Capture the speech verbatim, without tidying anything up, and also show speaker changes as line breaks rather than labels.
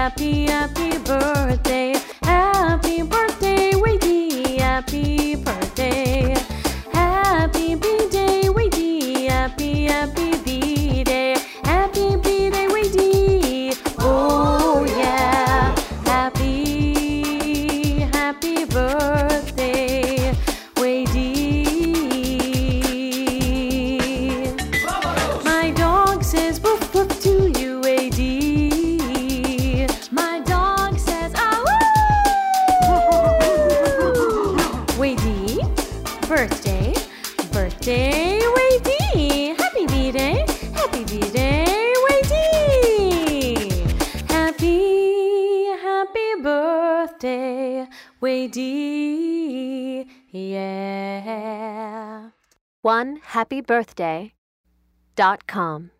happy, happy birthday. Happy birthday, Wadey. Happy birthday. Happy B-Day, Wadey. Happy, happy B-Day. Happy B-Day, Wadey. Oh yeah. Happy, happy birthday, Wadey. My dog says woof woof to you, Wadey. My dog says ah woo. Wadey, birthday, birthday, Wadey. Happy B-Day, happy B-Day, Wadey. Happy, happy birthday, Wadey. Yeah.
one happy birthday dot com